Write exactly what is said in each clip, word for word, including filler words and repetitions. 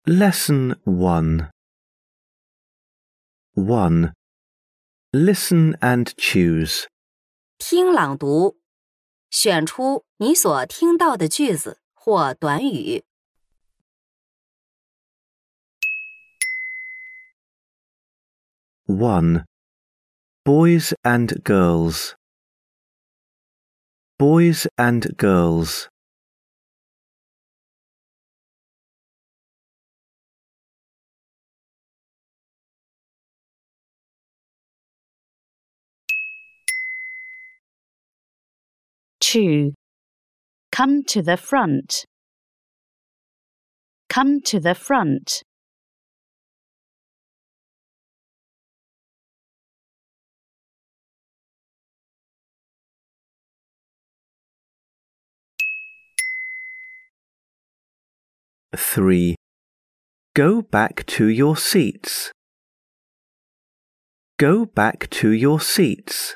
Lesson one. one. Listen and choose. 听朗读，选出你所听到的句子或短语。 one. Boys and girls. Boys and girls. two. Come to the front. Come to the front. three. Go back to your seats. Go back to your seats.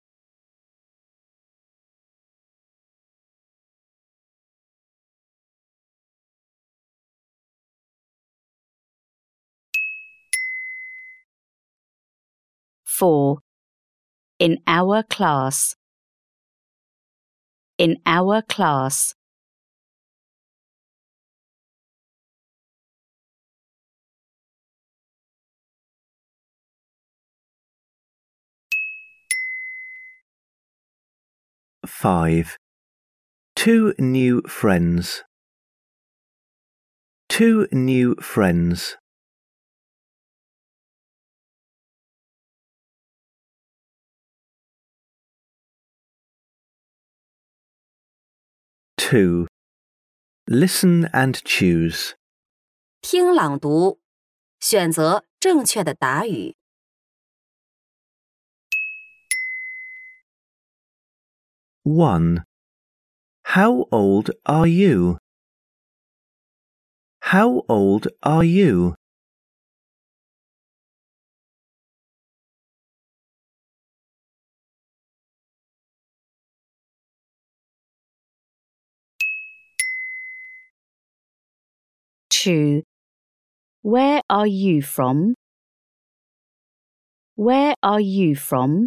four. In our class. In our class. five. Two new friends. Two new friends. two. Listen and choose. 听朗读，选择正确的答语。 one. How old are you? How old are you? two. Where are you from? Where are you from?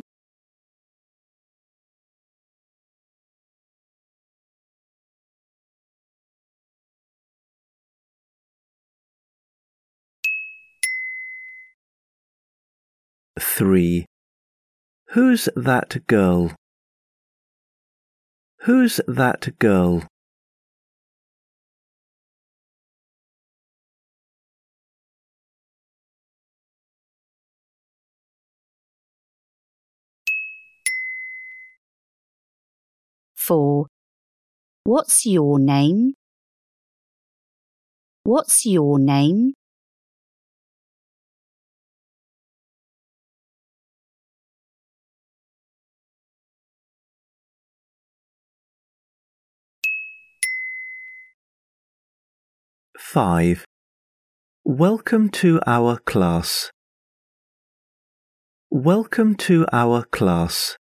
three. Who's that girl? Who's that girl? four. What's your name? What's your name? five. Welcome to our class. Welcome to our class.